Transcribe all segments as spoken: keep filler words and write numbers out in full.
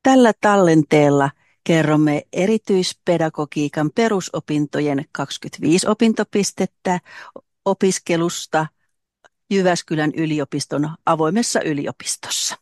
Tällä tallenteella kerromme erityispedagogiikan perusopintojen kaksikymmentäviisi opintopistettä opiskelusta Jyväskylän yliopiston avoimessa yliopistossa.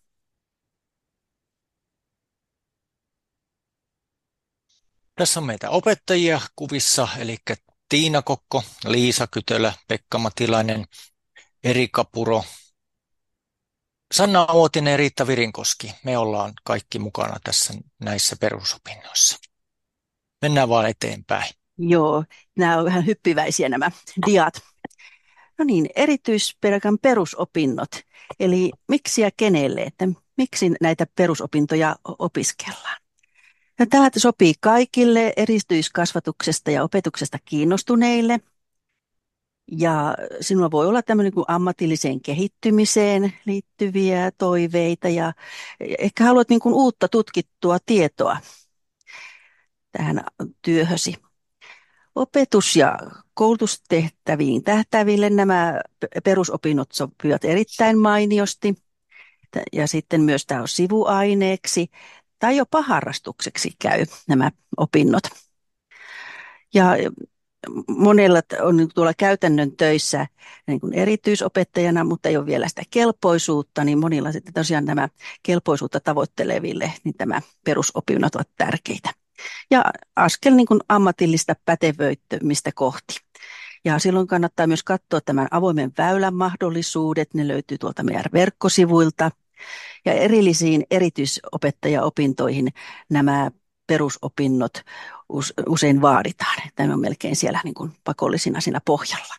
Tässä on meitä opettajia kuvissa, eli Tiina Kokko, Liisa Kytölä, Pekka Matilainen, Erika Puro, Sanna Uotinen ja Riitta Virinkoski. Me ollaan kaikki mukana tässä näissä perusopinnoissa. Mennään vaan eteenpäin. Joo, nämä on vähän hyppiväisiä nämä diat. No niin, erityispedagogiikan perusopinnot. Eli miksi ja kenelle, että miksi näitä perusopintoja opiskellaan? Ja tämä sopii kaikille erityiskasvatuksesta ja opetuksesta kiinnostuneille. Ja sinulla voi olla tämmöinen kuin ammatilliseen kehittymiseen liittyviä toiveita ja ehkä haluat niin kuin uutta tutkittua tietoa tähän työhösi. Opetus- ja koulutustehtäviin tähtääville nämä perusopinnot sopivat erittäin mainiosti. Ja sitten myös tämä on sivuaineeksi tai jopa harrastukseksi käy nämä opinnot. Ja monella on tuolla käytännön töissä niin kuin erityisopettajana, mutta ei ole vielä sitä kelpoisuutta, niin monilla sitten tosiaan nämä kelpoisuutta tavoitteleville, niin tämä perusopinnot ovat tärkeitä. Ja askel niin kuin ammatillista pätevöittymistä kohti. Ja silloin kannattaa myös katsoa tämän avoimen väylän mahdollisuudet, ne löytyy tuolta meidän verkkosivuilta. Ja erillisiin erityisopettajaopintoihin nämä perusopinnot usein vaaditaan. Tämä on melkein siellä niin kuin pakollisina siinä pohjalla.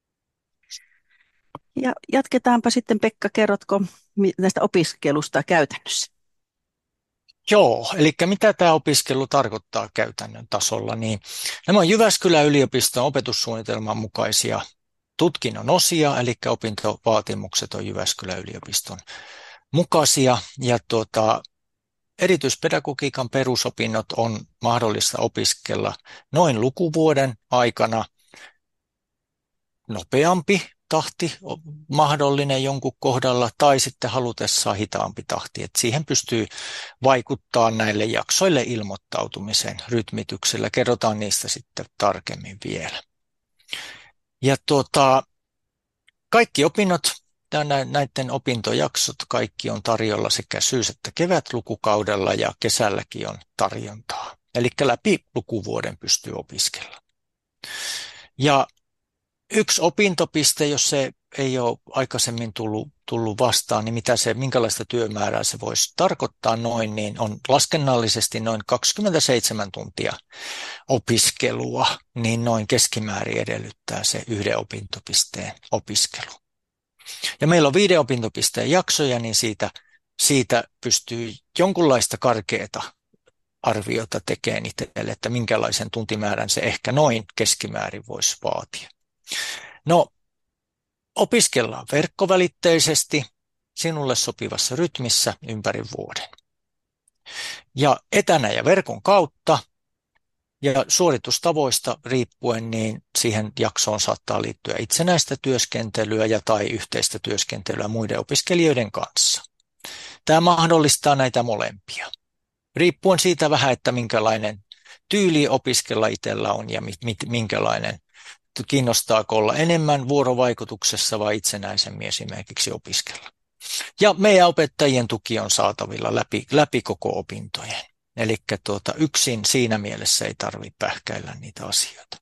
Ja jatketaanpa sitten, Pekka, kerrotko näistä opiskelusta käytännössä? Joo, eli mitä tämä opiskelu tarkoittaa käytännön tasolla, niin nämä on Jyväskylän yliopiston opetussuunnitelman mukaisia tutkinnon osia, eli opintovaatimukset on Jyväskylän yliopiston mukaisia, ja tuota, erityispedagogiikan perusopinnot on mahdollista opiskella noin lukuvuoden aikana. Nopeampi tahti on mahdollinen jonkun kohdalla tai sitten halutessaan hitaampi tahti. Et siihen pystyy vaikuttaa näille jaksoille ilmoittautumisen rytmityksellä. Kerrotaan niistä sitten tarkemmin vielä. Ja tuota, kaikki opinnot, näiden opintojaksot, kaikki on tarjolla sekä syys- että kevätlukukaudella ja kesälläkin on tarjontaa. Eli läpi lukuvuoden pystyy opiskella. Ja yksi opintopiste, jos se ei ole aikaisemmin tullut, tullut vastaan, niin mitä se, minkälaista työmäärää se voisi tarkoittaa noin, niin on laskennallisesti noin kaksikymmentäseitsemän tuntia opiskelua, niin noin keskimäärin edellyttää se yhden opintopisteen opiskelu. Ja meillä on viiden opintopisteen jaksoja, niin siitä, siitä pystyy jonkunlaista karkeata arviota tekemään itselle, että minkälaisen tuntimäärän se ehkä noin keskimäärin voisi vaatia. No, opiskellaan verkkovälitteisesti sinulle sopivassa rytmissä ympäri vuoden. Ja etänä ja verkon kautta ja suoritustavoista riippuen, niin siihen jaksoon saattaa liittyä itsenäistä työskentelyä ja tai yhteistä työskentelyä muiden opiskelijoiden kanssa. Tämä mahdollistaa näitä molempia. Riippuen siitä vähän, että minkälainen tyyli opiskella itsellä on ja minkälainen kiinnostaako olla enemmän vuorovaikutuksessa vai itsenäisemmin esimerkiksi opiskella. Ja meidän opettajien tuki on saatavilla läpi, läpi koko opintojen. Eli tuota, yksin siinä mielessä ei tarvitse pähkäillä niitä asioita.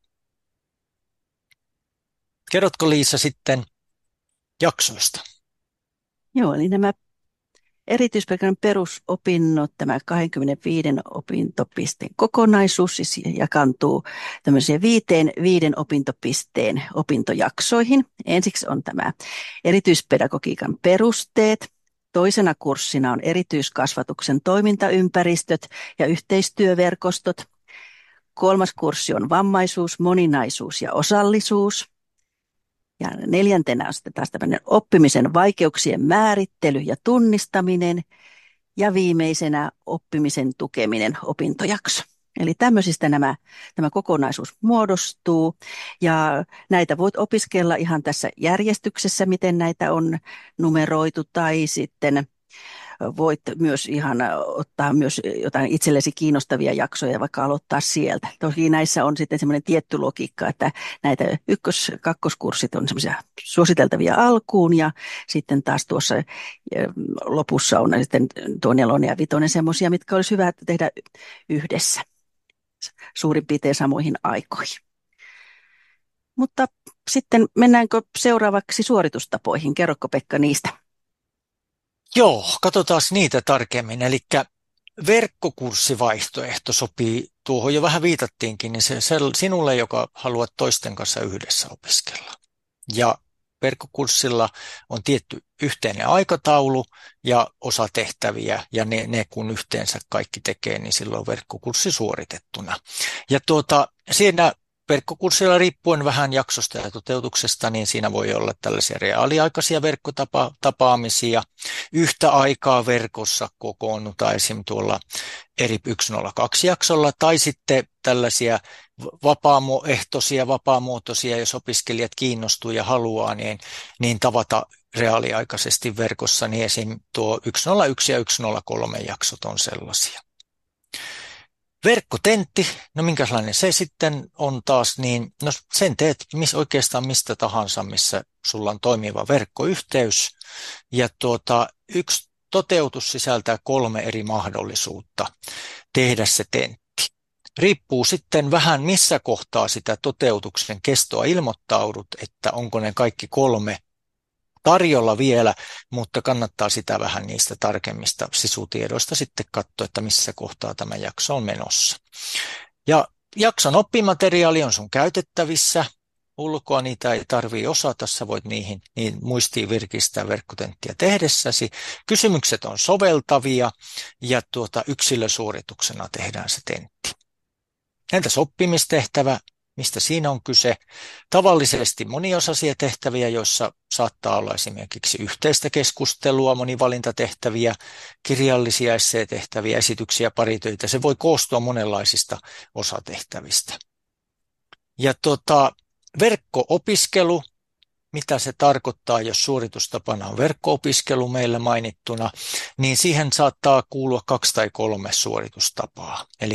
Kerrotko, Liisa, sitten jaksoista? Joo, eli nämä erityispedagogiikan perusopinnot, tämä kaksikymmentäviisi opintopisteen kokonaisuus siis jakaantuu tämmöiseen viiteen viiden opintopisteen opintojaksoihin. Ensiksi on tämä erityispedagogiikan perusteet. Toisena kurssina on erityiskasvatuksen toimintaympäristöt ja yhteistyöverkostot. Kolmas kurssi on vammaisuus, moninaisuus ja osallisuus. Ja neljäntenä on sitten taas tämmöinen oppimisen vaikeuksien määrittely ja tunnistaminen. Ja viimeisenä oppimisen tukeminen opintojakso. Eli tämmöisistä nämä, tämä kokonaisuus muodostuu. Ja näitä voit opiskella ihan tässä järjestyksessä, miten näitä on numeroitu, tai sitten voit myös ihan ottaa myös jotain itsellesi kiinnostavia jaksoja, vaikka aloittaa sieltä. Toki näissä on sitten semmoinen tietty logiikka, että näitä ykkös-, kakkoskurssit on semmoisia suositeltavia alkuun ja sitten taas tuossa lopussa on sitten tuo nelonen ja vitonen semmoisia, mitkä olisi hyvä tehdä yhdessä suurin piirtein samoihin aikoihin. Mutta sitten mennäänkö seuraavaksi suoritustapoihin? Kerrotko Pekka niistä? Joo, katsotaan niitä tarkemmin. Eli verkkokurssivaihtoehto sopii, tuohon jo vähän viitattiinkin, niin se, se sinulle, joka haluat toisten kanssa yhdessä opiskella. Ja verkkokurssilla on tietty yhteinen aikataulu ja osa tehtäviä, ja ne, ne kun yhteensä kaikki tekee, niin silloin on verkkokurssi suoritettuna. Ja tuota, siinä verkkokurssilla riippuen vähän jaksosta ja toteutuksesta, niin siinä voi olla tällaisia reaaliaikaisia verkkotapaamisia. Yhtä aikaa verkossa kokoonnutaan esim. Tuolla eri yksi nolla kaksi jaksolla, tai sitten tällaisia vapaaehtoisia, vapaamuotoisia, jos opiskelijat kiinnostuu ja haluaa, niin, niin tavata reaaliaikaisesti verkossa, niin esim. Tuo yksi nolla yksi ja yksi nolla kolme jaksot on sellaisia. Verkkotentti, no minkälainen se sitten on taas, niin no sen teet mis, oikeastaan mistä tahansa, missä sulla on toimiva verkkoyhteys. Ja tuota, yksi toteutus sisältää kolme eri mahdollisuutta tehdä se tentti. Riippuu sitten vähän missä kohtaa sitä toteutuksen kestoa ilmoittaudut, että onko ne kaikki kolme tarjolla vielä, mutta kannattaa sitä vähän niistä tarkemmista sisutiedoista sitten katsoa, että missä kohtaa tämä jakso on menossa. Ja jakson oppimateriaali on sun käytettävissä. Ulkoa niitä ei tarvitse osata, sä voit niihin niin muistiin virkistää verkkotenttiä tehdessäsi. Kysymykset on soveltavia ja tuota, yksilösuorituksena tehdään se tentti. Entäs oppimistehtävä? Mistä siinä on kyse? Tavallisesti moniosaisia tehtäviä, joissa saattaa olla esimerkiksi yhteistä keskustelua, monivalintatehtäviä, kirjallisia esseetehtäviä, esityksiä, paritöitä. Se voi koostua monenlaisista osatehtävistä. Ja tuota, verkko-opiskelu, mitä se tarkoittaa, jos suoritustapana on verkko-opiskelu meillä mainittuna, niin siihen saattaa kuulua kaksi tai kolme suoritustapaa. Eli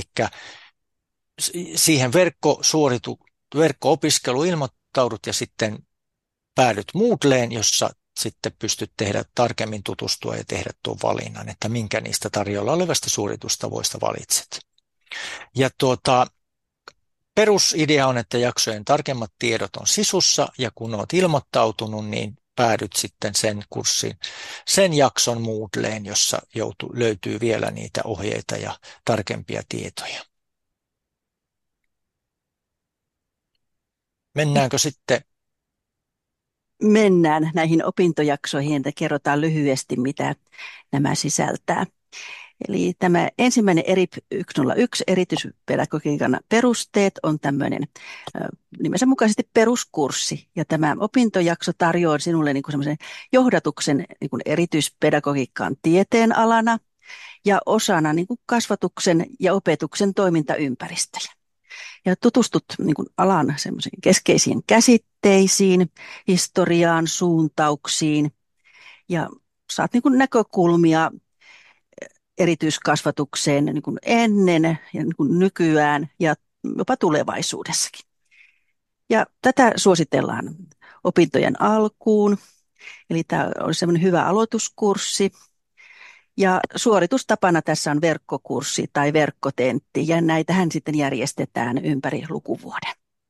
siihen verkkosuoritu, verkko-opiskelu ilmoittaudut ja sitten päädyt Moodleen, jossa sitten pystyt tehdä tarkemmin tutustua ja tehdä tuon valinnan, että minkä niistä tarjolla olevasta suoritustavoista valitset. Ja tuota, perusidea on, että jaksojen tarkemmat tiedot on sisussa ja kun olet ilmoittautunut, niin päädyt sitten sen kurssin, sen jakson Moodleen, jossa joutu, löytyy vielä niitä ohjeita ja tarkempia tietoja. Mennäänkö sitten? Mennään näihin opintojaksoihin ja kerrotaan lyhyesti, mitä nämä sisältää. Eli tämä ensimmäinen E R I P yksi nolla yksi erityispedagogiikan perusteet on tämmöinen nimensä mukaisesti peruskurssi. Ja tämä opintojakso tarjoaa sinulle niin kuin semmoisen johdatuksen niin kuin erityispedagogiikkaan tieteenalana ja osana niin kuin kasvatuksen ja opetuksen toimintaympäristöjä. Ja tutustut niin kuin alan semmoisiin keskeisiin käsitteisiin, historiaan, suuntauksiin ja saat niin kuin näkökulmia erityiskasvatukseen niin kuin ennen ja niin kuin nykyään ja jopa tulevaisuudessakin. Ja tätä suositellaan opintojen alkuun, eli tämä on semmoinen hyvä aloituskurssi. Ja suoritustapana tässä on verkkokurssi tai verkkotentti, ja näitähän sitten järjestetään ympäri lukuvuoden.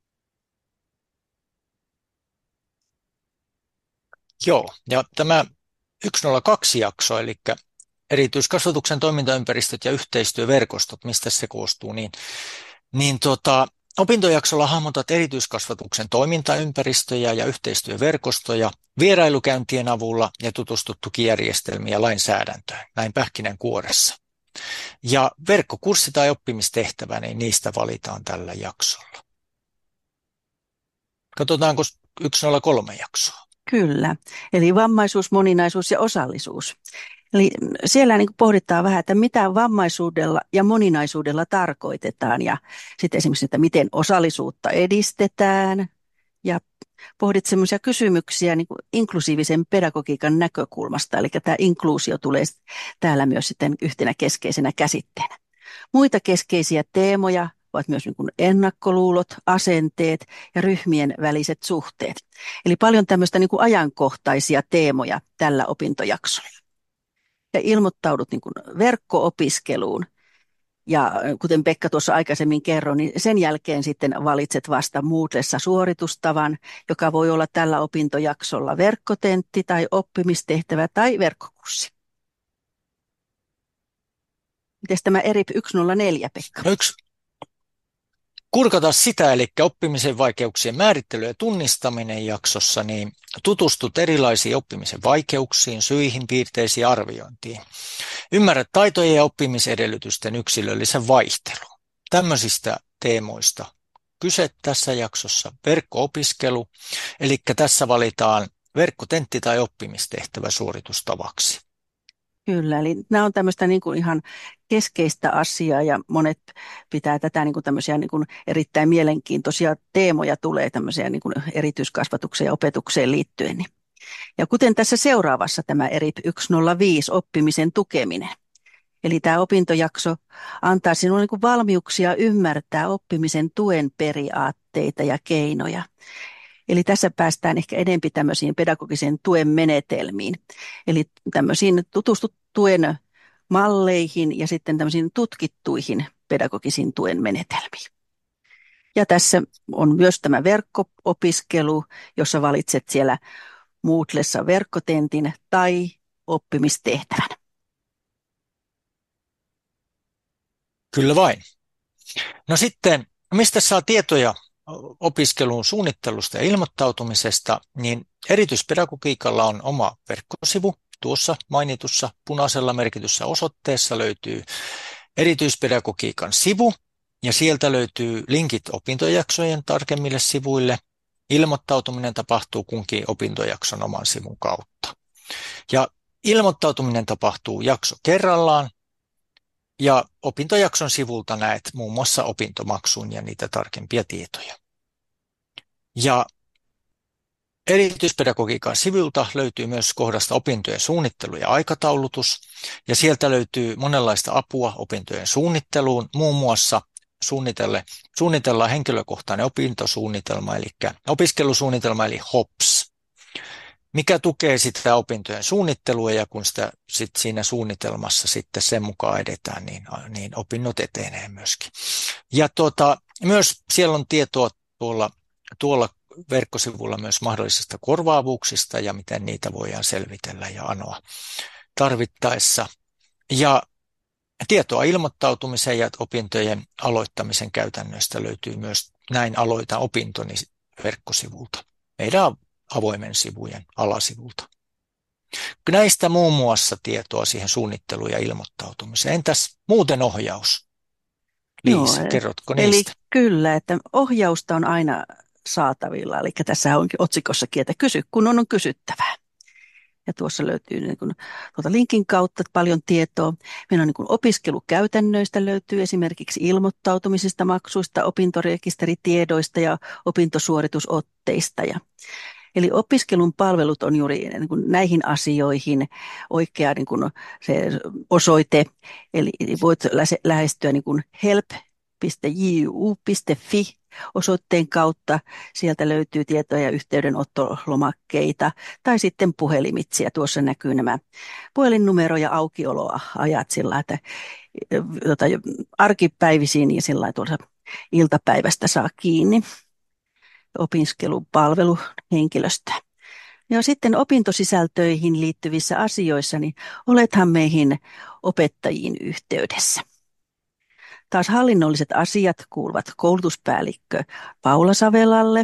Joo, ja tämä yksi nolla kaksi jakso, eli erityiskasvatuksen toimintaympäristöt ja yhteistyöverkostot, mistä se koostuu, niin, niin tota, opintojaksolla hahmotat erityiskasvatuksen toimintaympäristöjä ja yhteistyöverkostoja vierailukäyntien avulla ja tutustut tukijärjestelmiin ja lainsäädäntöön, näin pähkinänkuoressa. Ja verkkokurssi tai oppimistehtävä, niin niistä valitaan tällä jaksolla. Katsotaanko yksi nolla kolme jaksoa? Kyllä, eli vammaisuus, moninaisuus ja osallisuus. Eli siellä niin kuin pohditaan vähän, että mitä vammaisuudella ja moninaisuudella tarkoitetaan ja sitten esimerkiksi, että miten osallisuutta edistetään ja pohdit semmoisia kysymyksiä niin kuin inklusiivisen pedagogiikan näkökulmasta, eli tämä inkluusio tulee täällä myös sitten yhtenä keskeisenä käsitteenä. Muita keskeisiä teemoja ovat myös niin kuin ennakkoluulot, asenteet ja ryhmien väliset suhteet. Eli paljon tämmöistä niin kuin ajankohtaisia teemoja tällä opintojaksolla. Ja ilmoittaudut niin kuin verkko-opiskeluun. Ja kuten Pekka tuossa aikaisemmin kerroi, niin sen jälkeen sitten valitset vasta Moodlessa suoritustavan, joka voi olla tällä opintojaksolla verkkotentti tai oppimistehtävä tai verkkokurssi. Miten tämä E R I P sata neljä, Pekka? No yksi, kurkata sitä, eli oppimisen vaikeuksien määrittely ja tunnistaminen jaksossa, niin tutustut erilaisiin oppimisen vaikeuksiin, syihin, piirteisiin ja arviointiin. Ymmärrät taitojen ja oppimisedellytysten yksilöllisen vaihtelun. Tämmöisistä teemoista kyse tässä jaksossa. Verkko-opiskelu, eli tässä valitaan verkkotentti tai oppimistehtävä suoritustavaksi. Kyllä, eli nämä on tämmöistä niin kuin ihan keskeistä asiaa ja monet pitää tätä niin kuin tämmöisiä niin kuin erittäin mielenkiintoisia teemoja tulee tämmöisiä niin kuin erityiskasvatukseen ja opetukseen liittyen. Ja kuten tässä seuraavassa tämä E R I P sata viisi oppimisen tukeminen. Eli tämä opintojakso antaa sinulle niin kuin valmiuksia ymmärtää oppimisen tuen periaatteita ja keinoja. Eli tässä päästään ehkä enemmän tämmöisiin pedagogisen tuen menetelmiin. Eli tämmöisiin tutustutuen malleihin ja sitten tämmöisiin tutkittuihin pedagogisiin tuen menetelmiin. Ja tässä on myös tämä verkko-opiskelu, jossa valitset siellä Moodlessa verkkotentin tai oppimistehtävän. Kyllä vain. No sitten, mistä saa tietoja opiskelun suunnittelusta ja ilmoittautumisesta, niin erityispedagogiikalla on oma verkkosivu. Tuossa mainitussa punaisella merkityssä osoitteessa löytyy erityispedagogiikan sivu, ja sieltä löytyy linkit opintojaksojen tarkemmille sivuille. Ilmoittautuminen tapahtuu kunkin opintojakson oman sivun kautta. Ja ilmoittautuminen tapahtuu jakso kerrallaan, ja opintojakson sivulta näet muun muassa opintomaksun ja niitä tarkempia tietoja. Ja erityispedagogiikan sivulta löytyy myös kohdasta opintojen suunnittelu ja aikataulutus, ja sieltä löytyy monenlaista apua opintojen suunnitteluun, muun muassa suunnitelle, suunnitellaan henkilökohtainen opintosuunnitelma, eli opiskelusuunnitelma, eli HOPS, mikä tukee sitä opintojen suunnittelua, ja kun sitä sit siinä suunnitelmassa sitten sen mukaan edetään, niin, niin opinnot etenee myöskin. Ja tuota, myös siellä on tietoa tuolla, tuolla verkkosivulla myös mahdollisista korvaavuuksista ja miten niitä voidaan selvitellä ja anoa tarvittaessa. Ja tietoa ilmoittautumisen ja opintojen aloittamisen käytännöistä löytyy myös Näin aloitan opintoni verkkosivulta, meidän avoimen sivujen alasivulta. Näistä muun muassa tietoa siihen suunnitteluun ja ilmoittautumiseen. Entäs muuten ohjaus? Liisa, Joo, kerrotko eli niistä? kyllä, että ohjausta on aina saatavilla. Eli tässä onkin otsikossakin, että kysy, kun on, on kysyttävää. Ja tuossa löytyy niin kuin, tuota linkin kautta paljon tietoa. Meillä on niin kuin opiskelukäytännöistä löytyy esimerkiksi ilmoittautumisista, maksuista, opintorekisteritiedoista ja opintosuoritusotteista. Ja, eli opiskelun palvelut on juuri niin kuin näihin asioihin oikea niin kuin se osoite. Eli voit lähestyä niin kuin help piste j u piste f i osoitteen kautta. Sieltä löytyy tietoja ja yhteydenottolomakkeita tai sitten puhelimitse. Tuossa näkyy nämä puhelinnumero ja aukioloajat sillä, että tota, arkipäivisiin ja sillä tuossa iltapäivästä saa kiinni opiskelupalvelu henkilöstä. Ja sitten opintosisältöihin liittyvissä asioissa, niin olethan meihin opettajiin yhteydessä. Taas hallinnolliset asiat kuuluvat koulutuspäällikkö Paula Savelalle.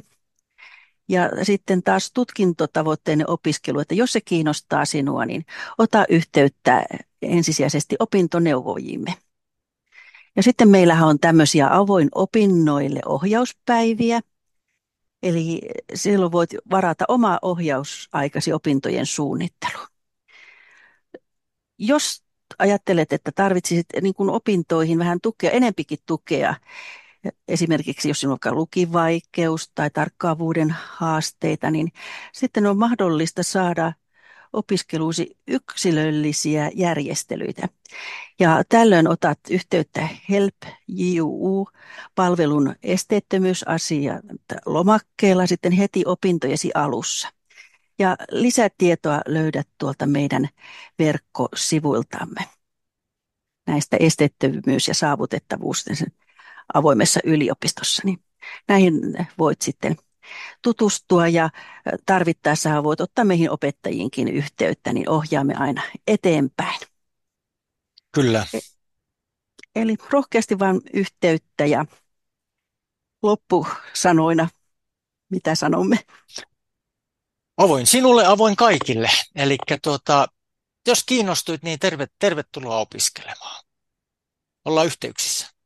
Ja sitten taas tutkintotavoitteinen opiskelu, että jos se kiinnostaa sinua, niin ota yhteyttä ensisijaisesti opintoneuvojimme. Ja sitten meillähän on tämmöisiä avoin opinnoille ohjauspäiviä. Eli silloin voit varata omaa ohjausaikasi opintojen suunnitteluun. Jos ajattelet, että tarvitsisit niin kuin opintoihin vähän tukea, enempikin tukea, Esimerkiksi jos sinulla on lukivaikeus tai tarkkaavuuden haasteita, niin sitten on mahdollista saada opiskeluusi yksilöllisiä järjestelyitä. Ja tällöin otat yhteyttä Help J U U-palvelun esteettömyysasiat lomakkeella sitten heti opintojesi alussa. Ja lisätietoa löydät tuolta meidän verkkosivuiltamme näistä esteettömyys- ja saavutettavuus avoimessa yliopistossa. Niin näihin voit sitten tutustua ja tarvittaessa voit ottaa meihin opettajiinkin yhteyttä, niin ohjaamme aina eteenpäin. Kyllä. E- Eli rohkeasti vaan yhteyttä ja loppusanoina, mitä sanomme? Avoin sinulle, avoin kaikille. Eli tuota, jos kiinnostuit, niin terve, tervetuloa opiskelemaan. Ollaan yhteyksissä.